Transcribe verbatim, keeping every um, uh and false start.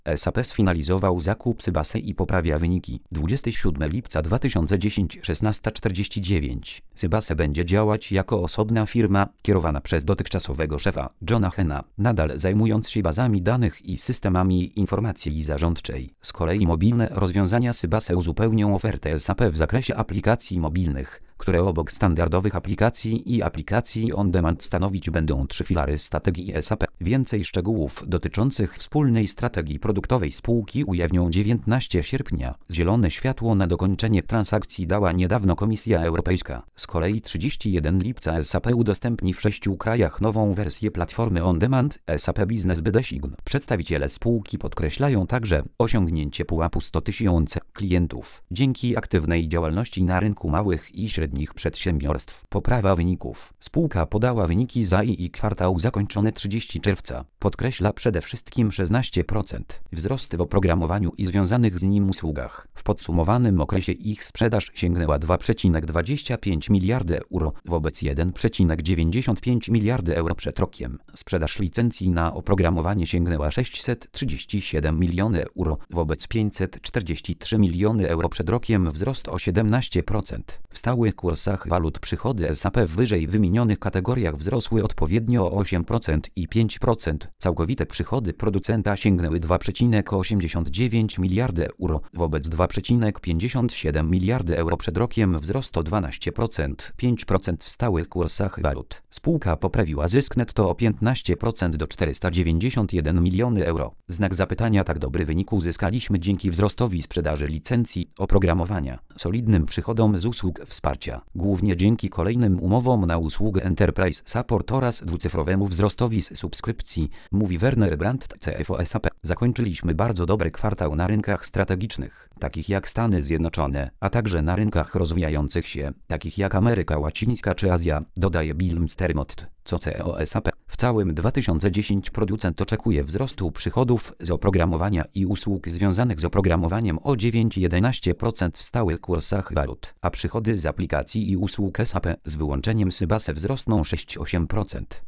S A P sfinalizował zakup Sybase i poprawia wyniki. dwudziestego siódmego lipca dwa tysiące dziesiątego szesnaście czterdzieści dziewięć. Sybase będzie działać jako osobna firma, kierowana przez dotychczasowego szefa, Johna Hena, nadal zajmując się bazami danych i systemami informacji zarządczej. Z kolei mobilne rozwiązania Sybase uzupełnią ofertę S A P w zakresie aplikacji mobilnych, które obok standardowych aplikacji i aplikacji on-demand stanowić będą trzy filary strategii S A P. Więcej szczegółów dotyczących wspólnej strategii produktowej spółki ujawnią dziewiętnastego sierpnia. Zielone światło na dokończenie transakcji dała niedawno Komisja Europejska. Z kolei trzydziestego pierwszego lipca S A P udostępni w sześciu krajach nową wersję platformy on-demand S A P Business Design. Przedstawiciele spółki podkreślają także osiągnięcie pułapu sto tysięcy klientów dzięki aktywnej działalności na rynku małych i średnich przedsiębiorstw. Poprawa wyników. Spółka podała wyniki za I kwartał zakończony trzeciego czerwca. Podkreśla przede wszystkim szesnaście procent wzrost w oprogramowaniu i związanych z nim usługach. W podsumowanym okresie ich sprzedaż sięgnęła dwa przecinek dwadzieścia pięć miliarda euro wobec jeden przecinek dziewięćdziesiąt pięć miliarda euro przed rokiem. Sprzedaż licencji na oprogramowanie sięgnęła sześćset trzydzieści siedem milionów euro wobec pięćset czterdzieści trzy miliony euro przed rokiem, wzrost o siedemnaście procent. W stałych kursach walut przychody S A P w wyżej wymienionych kategoriach wzrosły odpowiednio o osiem procent i pięć procent. Całkowite przychody producenta sięgnęły dwa przecinek osiemdziesiąt dziewięć miliarda euro wobec dwa przecinek pięćdziesiąt siedem miliarda euro przed rokiem, wzrost o dwanaście procent, pięć procent w stałych kursach walut. Spółka poprawiła zysk netto o piętnaście procent do czterysta dziewięćdziesiąt jeden milionów euro. Znak zapytania: tak dobry wynik uzyskaliśmy dzięki wzrostowi sprzedaży licencji oprogramowania, solidnym przychodom z usług wsparcia, głównie dzięki kolejnym umowom na usługę Enterprise Support oraz dwucyfrowemu wzrostowi z subskrypcji, mówi Werner Brandt, C F O S A P. Zakończyliśmy bardzo dobry kwartał na rynkach strategicznych, takich jak Stany Zjednoczone, a także na rynkach rozwijających się, takich jak Ameryka Łacińska czy Azja, dodaje Bill Stermott, co C E O S A P. W całym dwa tysiące dziesiątym producent oczekuje wzrostu przychodów z oprogramowania i usług związanych z oprogramowaniem o dziewięć do jedenastu procent w stałych kursach walut, a przychody z aplikacji i usług S A P z wyłączeniem Sybase wzrosną sześć do ośmiu procent.